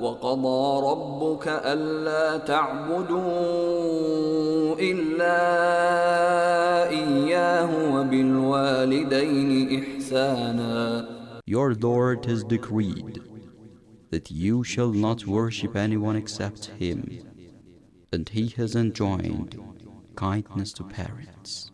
وقضى ربك ألا تعبدوا إلا إياه وبالوالدين إحسانا. Your Lord has decreed that you shall not worship anyone except Him, and He has enjoined kindness to parents.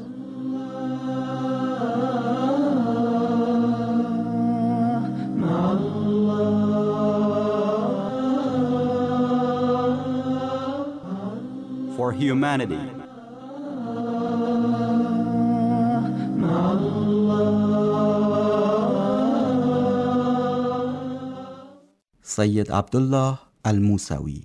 For humanity, Sayyid Abdullah Al-Musawi.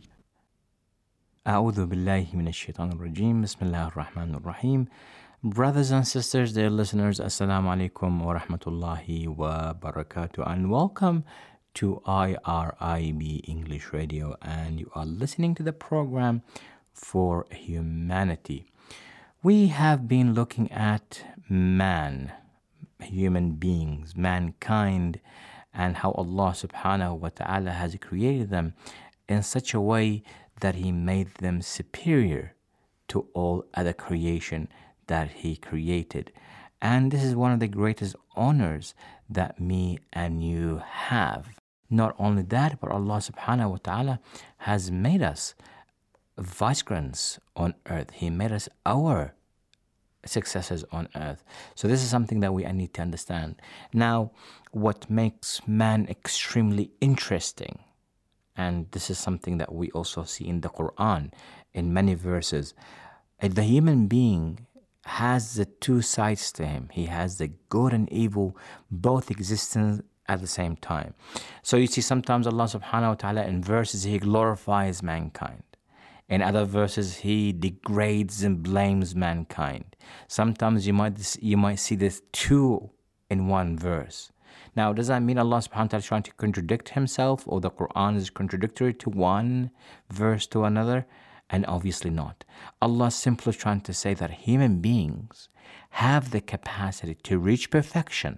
أعوذ بالله من الشيطان الرجيم. بسم الله الرحمن الرحيم. Brothers and sisters, dear listeners, Assalamu alaikum wa rahmatullahi wa barakatuh, and welcome to IRIB English Radio, and you are listening to the program For Humanity. We have been looking at man, human beings, mankind, and how Allah subhanahu wa ta'ala has created them in such a way that He made them superior to all other creation that He created. And this is one of the greatest honors that me and you have. Not only that, but Allah subhanahu wa ta'ala has made us vicegerents on earth. He made us our successors on earth. So this is something that we need to understand. Now, what makes man extremely interesting, and this is something that we also see in the Quran in many verses, the human being has the two sides to him. He has the good and evil both existing at the same time. So you see, sometimes Allah subhanahu wa ta'ala in verses He glorifies mankind. In other verses, He degrades and blames mankind. Sometimes you might see this two in one verse. Now, does that mean Allah subhanahu wa ta'ala is trying to contradict Himself, or the Quran is contradictory to one verse to another? And obviously not. Allah is simply trying to say that human beings have the capacity to reach perfection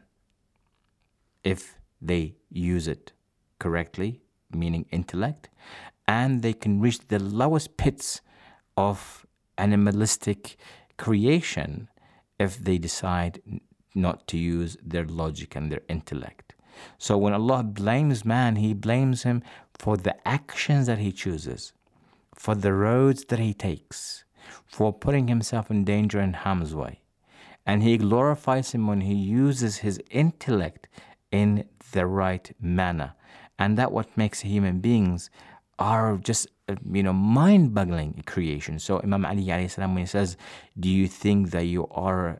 if they use it correctly, meaning intellect, and they can reach the lowest pits of animalistic creation if they decide not to use their logic and their intellect. So when Allah blames man, He blames him for the actions that he chooses, for the roads that he takes, for putting himself in danger and harm's way. And He glorifies him when he uses his intellect in the right manner. And that's what makes human beings are just, mind-boggling creation. So Imam Ali alayhi salam, when he says, do you think that you are,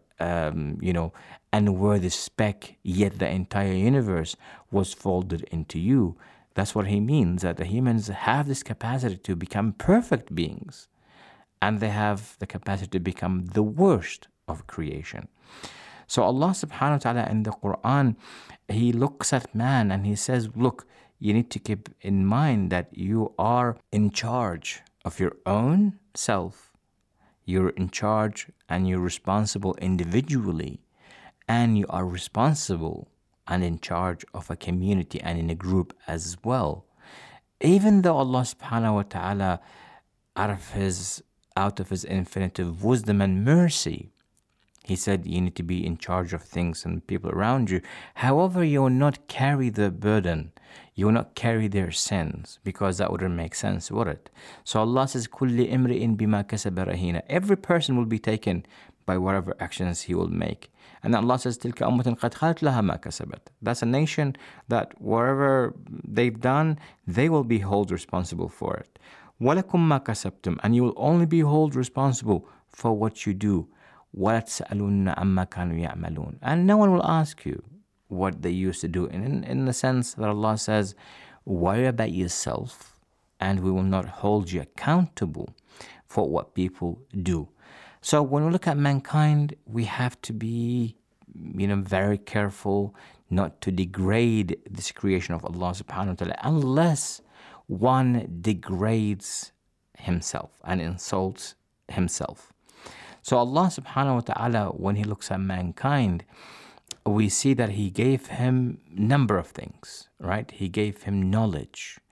unworthy speck, yet the entire universe was folded into you? That's what he means, that the humans have this capacity to become perfect beings, and they have the capacity to become the worst of creation. So Allah subhanahu wa ta'ala in the Quran, He looks at man and He says, look, you need to keep in mind that you are in charge of your own self. You're in charge and you're responsible individually, and you are responsible and in charge of a community and in a group as well. Even though Allah subhanahu wa ta'ala, out of His infinite wisdom and mercy, He said you need to be in charge of things and people around you. However, you will not carry the burden. You will not carry their sins, because that wouldn't make sense, would it? So Allah says, كُلِّ إِمْرِئٍ بِمَا كَسَبَ رَهِينًا. Every person will be taken by whatever actions he will make. And then Allah says, تِلْكَ أُمَّةٍ قَدْ خَلَتْ لَهَا مَا كَسَبَتْ. That's a nation that whatever they've done, they will be held responsible for it. وَلَكُمْ مَا كَسَبْتُمْ. And you will only be held responsible for what you do. وَلَا تَسْأَلُونَ عَمَّا كَانُوا يَعْمَلُونَ. And no one will ask you what they used to do. In the sense that Allah says, worry about yourself, and we will not hold you accountable for what people do. So when we look at mankind, we have to be, very careful not to degrade this creation of Allah subhanahu wa ta'ala, unless one degrades himself and insults himself. So Allah subhanahu wa ta'ala, when He looks at mankind, we see that He gave him number of things, right? He gave him knowledge.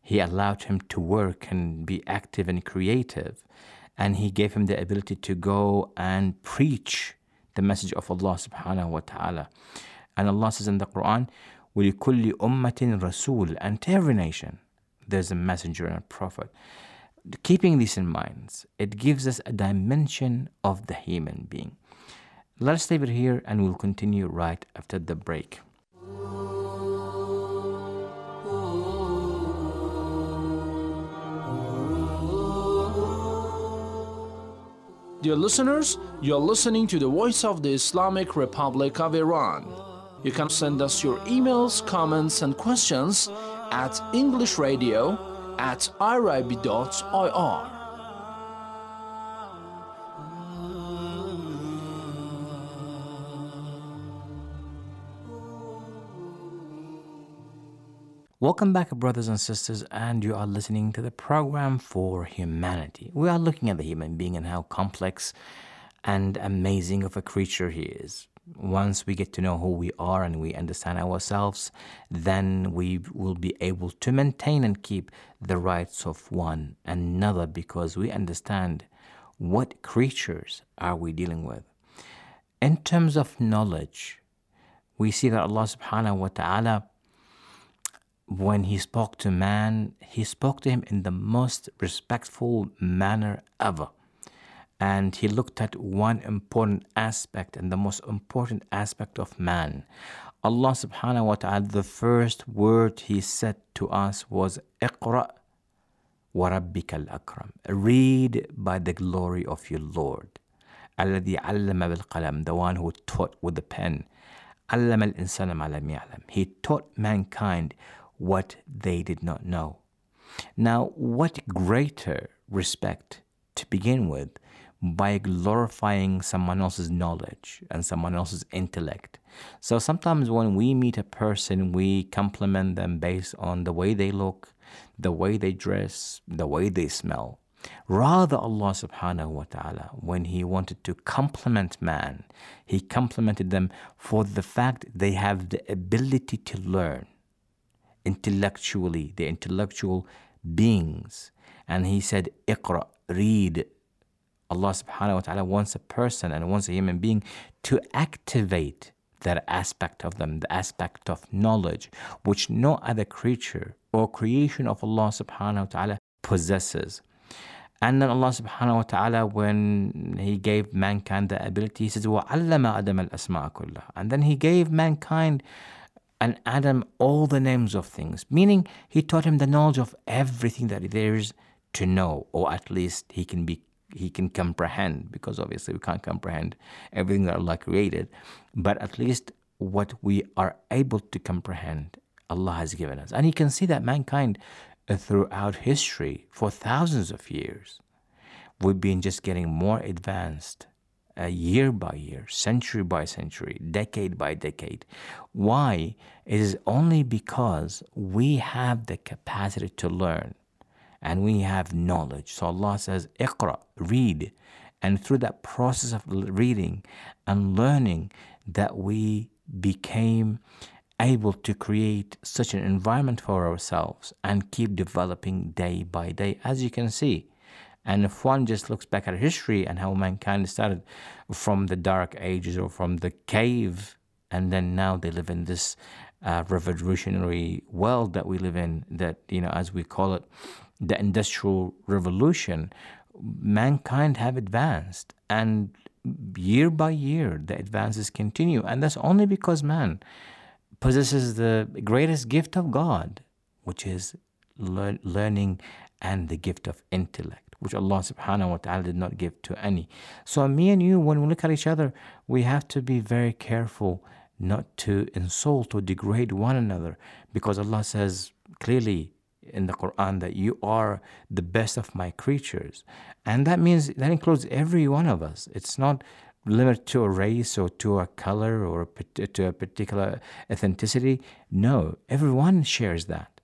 He allowed him to work and be active and creative. And He gave him the ability to go and preach the message of Allah subhanahu wa ta'ala. And Allah says in the Quran, وَلِكُلِّ أُمَّةٍ رَسُولٍ, and to every nation there's a messenger and a prophet. Keeping this in mind, it gives us a dimension of the human being. Let's leave it here and we'll continue right after the break. Dear listeners, you're listening to the Voice of the Islamic Republic of Iran. You can send us your emails, comments, and questions at englishradio@irib.ir. Welcome back, brothers and sisters, and you are listening to the program For Humanity. We are looking at the human being and how complex and amazing of a creature he is. Once we get to know who we are and we understand ourselves, then we will be able to maintain and keep the rights of one another, because we understand what creatures are we dealing with. In terms of knowledge, we see that Allah subhanahu wa ta'ala, when He spoke to man, He spoke to him in the most respectful manner ever. And He looked at one important aspect, and the most important aspect of man. Allah subhanahu wa ta'ala, the first word He said to us was, اقرأ وَرَبِّكَ الْأَكْرَمِ, read by the glory of your Lord. الَّذِي عَلَّمَ بِالْقَلَمِ, the one who taught with the pen. عَلَّمَ الْإِنسَانَ مَا لَمْ يَعْلَمْ, He taught mankind what they did not know. Now, what greater respect to begin with by glorifying someone else's knowledge and someone else's intellect. So sometimes when we meet a person, we compliment them based on the way they look, the way they dress, the way they smell. Rather, Allah subhanahu wa ta'ala, when He wanted to compliment man, He complimented them for the fact they have the ability to learn. Intellectually, the intellectual beings. And He said, Iqra, read. Allah subhanahu wa ta'ala wants a person and wants a human being to activate that aspect of them, the aspect of knowledge, which no other creature or creation of Allah subhanahu wa ta'ala possesses. And then Allah subhanahu wa ta'ala, when He gave mankind the ability, He says, وَعَلَّمَ آدَمَ الْأَسْمَاءَ كُلَّهَا, and then He gave mankind and Adam all the names of things, meaning He taught him the knowledge of everything that there is to know, or at least he can comprehend, because obviously we can't comprehend everything that Allah created, but at least what we are able to comprehend, Allah has given us. And you can see that mankind throughout history for thousands of years, we've been just getting more advanced, year by year, century by century, decade by decade. Why? It is only because we have the capacity to learn and we have knowledge. So Allah says, Iqra, read. And through that process of reading and learning, that we became able to create such an environment for ourselves and keep developing day by day, as you can see. And if one just looks back at history and how mankind started from the dark ages or from the cave, and then now they live in this revolutionary world that we live in, that, as we call it, the Industrial Revolution, mankind have advanced. And year by year, the advances continue. And that's only because man possesses the greatest gift of God, which is learning and the gift of intellect, which Allah subhanahu wa ta'ala did not give to any. So me and you, when we look at each other, we have to be very careful not to insult or degrade one another, because Allah says clearly in the Quran that you are the best of my creatures. And that means, that includes every one of us. It's not limited to a race or to a color or to a particular ethnicity. No, everyone shares that.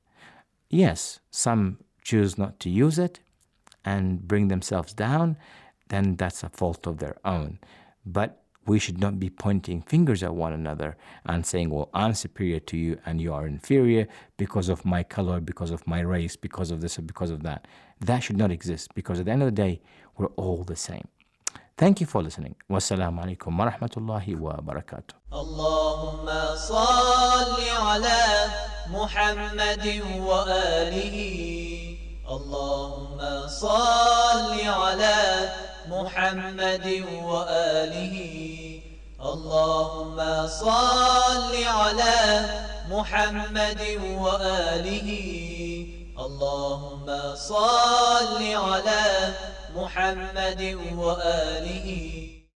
Yes, some choose not to use it and bring themselves down, then that's a fault of their own. But We should not be pointing fingers at one another and saying, well, I'm superior to you and you are inferior because of my color, because of my race, because of this, or because of that. That should not exist, because at the end of the day, we're all the same. Thank you for listening. Wassalamu alaikum wa rahmatullahi wa barakatuh. Allahumma salli ala Muhammadin wa alihi. Allahumma salli ala Muhammadin wa alihi. Allahumma salli ala Muhammadin wa alihi. Allahumma salli ala محمد وآله